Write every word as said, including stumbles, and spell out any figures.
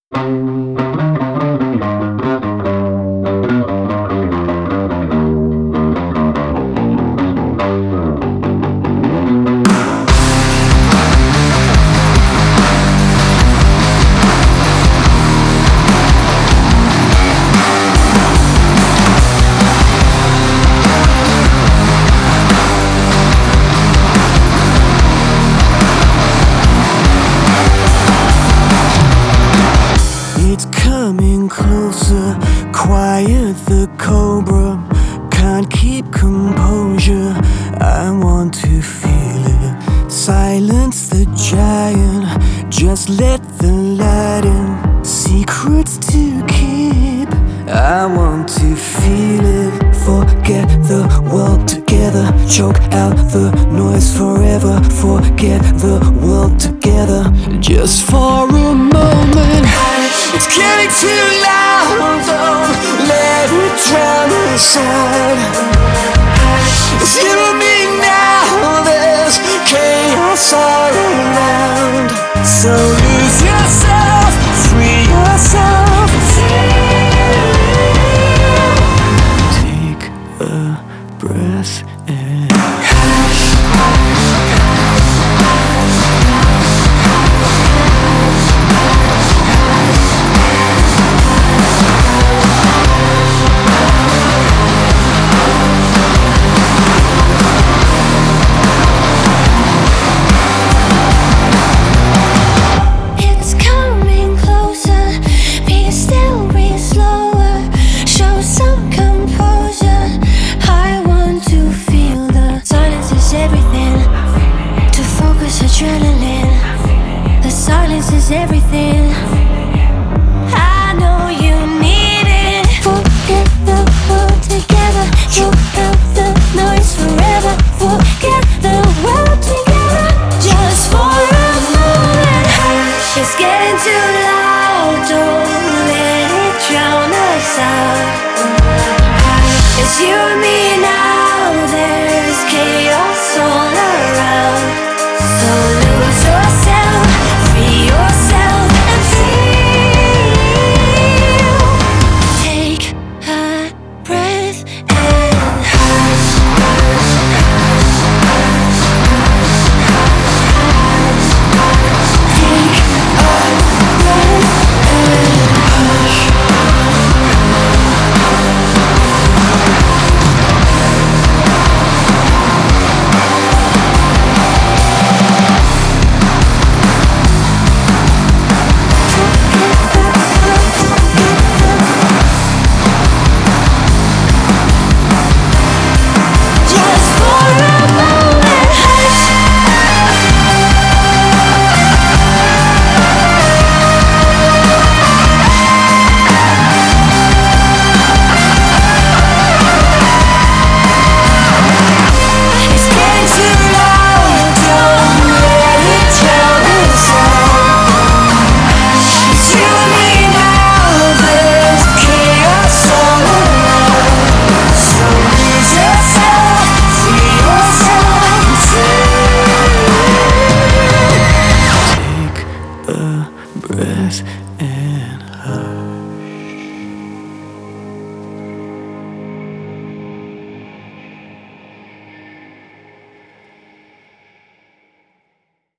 It's coming closer, quiet the cobra, can't keep composure, I want to feel it. Silence the giant, just let the light in. Secrets to keep, I want to feel it. Forget the world together, choke out the noise forever. Forget the world together, just for a moment. It's getting too loud, don't let it drown the sound. It's you and me now, there's chaos all around. So lose yourself, free yourself, take a breath and adrenaline. The silence is everything. I know you need it. Forget the world together, choke out the noise forever. Forget the world together, just for a moment. It's getting too loud, don't let it drown us out. It's you and me now, there's chaos all around.